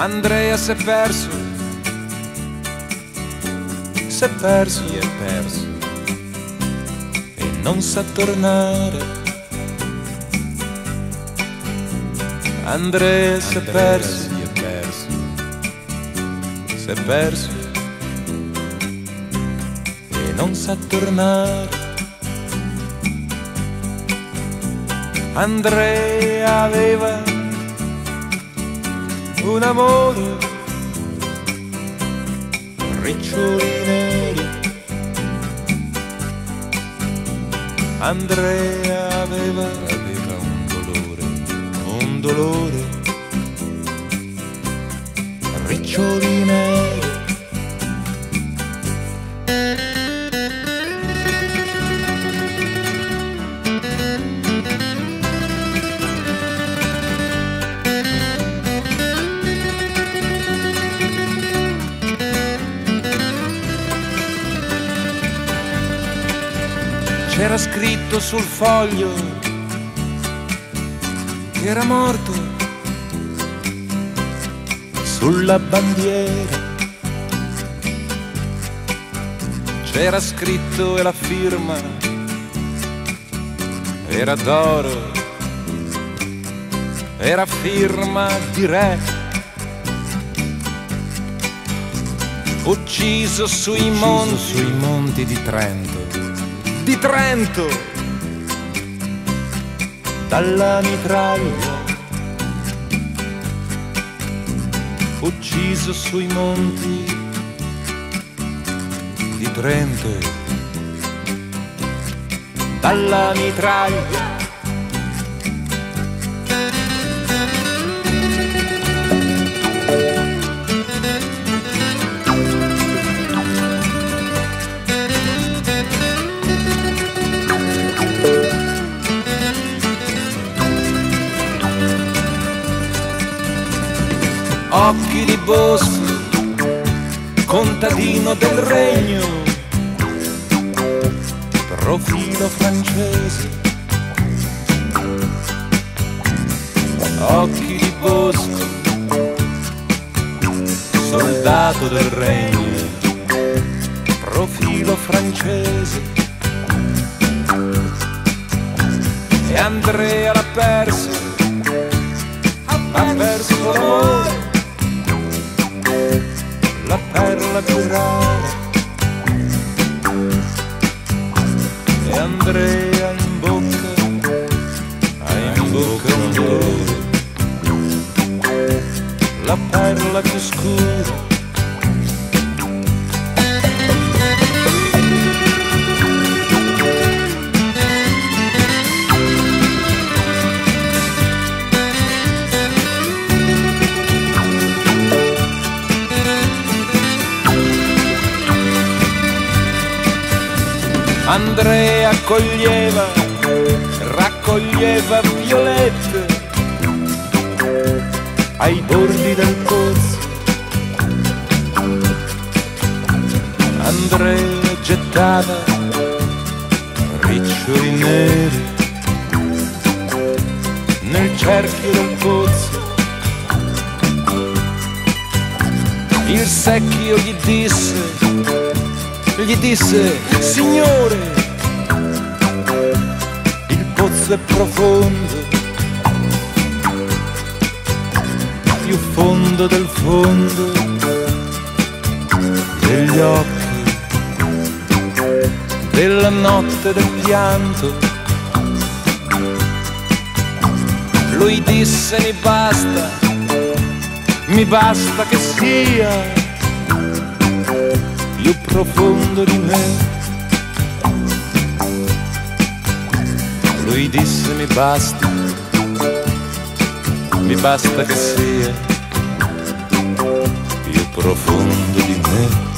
Andrea s'è perso, si è perso e non sa tornare. Andrea si è perso e non sa tornare. Andrea aveva un amore, riccioli neri. Andrea aveva un dolore, riccioli neri. C'era scritto sul foglio che era morto, sulla bandiera c'era scritto e la firma era d'oro, era firma di re, ucciso sui monti di Trento, dalla mitraglia, ucciso sui monti di Trento, dalla mitraglia. Occhi di bosco, contadino del regno, profilo francese. Occhi di bosco, soldato del regno, profilo francese. E Andrea l'ha perso l'amore, la perla più rara. E Andrea in bocca un dolore, la perla più scura. Andrea raccoglieva violette ai bordi del pozzo. Andrea gettava riccioli neri nel cerchio del pozzo. Il secchio gli disse, signore, il pozzo è profondo, più fondo del fondo degli occhi, della notte del pianto. Lui disse, mi basta che sia più profondo di me. Lui disse, mi basta che sia più profondo di me.